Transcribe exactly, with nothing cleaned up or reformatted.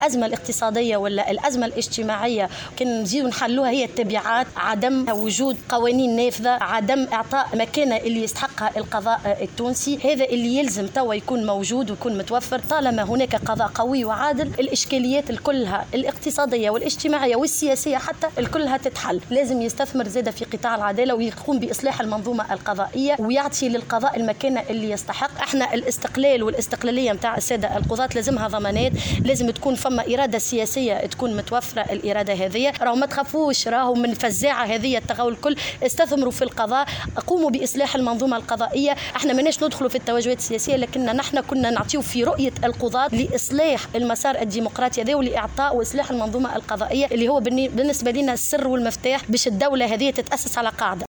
الأزمة الاقتصادية ولا الأزمة الاجتماعية كان نزيدوا نحلوها هي التبعات عدم وجود قوانين نافذة، عدم إعطاء مكانة اللي يستحقها القضاء التونسي. هذا اللي يلزم توا يكون موجود ويكون متوفر. طالما هناك قضاء قوي وعادل الإشكاليات الكلها الاقتصادية والاجتماعية والسياسية حتى الكلها تتحل. لازم يستثمر زادة في قطاع العدالة ويقوم بإصلاح المنظومة القضائية ويعطي للقضاء المكانة اللي يستحق. احنا الاستقلال والاستقلالية متاع السادة القضاة لازمها ضمانات، لازم تكون فما إرادة سياسية تكون متوفرة. الإرادة هذه راهو ما تخافوش، راهو من فزاعة هذه التغول الكل. استثمروا في القضاء، قوموا بإصلاح المنظومة القضائية. احنا ماناش ندخلوا في التوجهات السياسية، لكن نحن كنا نعطيو في رؤية القضاة لإصلاح المسار الديمقراطي هذا ولإعطاء وإصلاح المنظومة القضائية اللي هو بالنسبة لنا السر والمفتاح باش الدولة هذه تتأسس على قاعدة.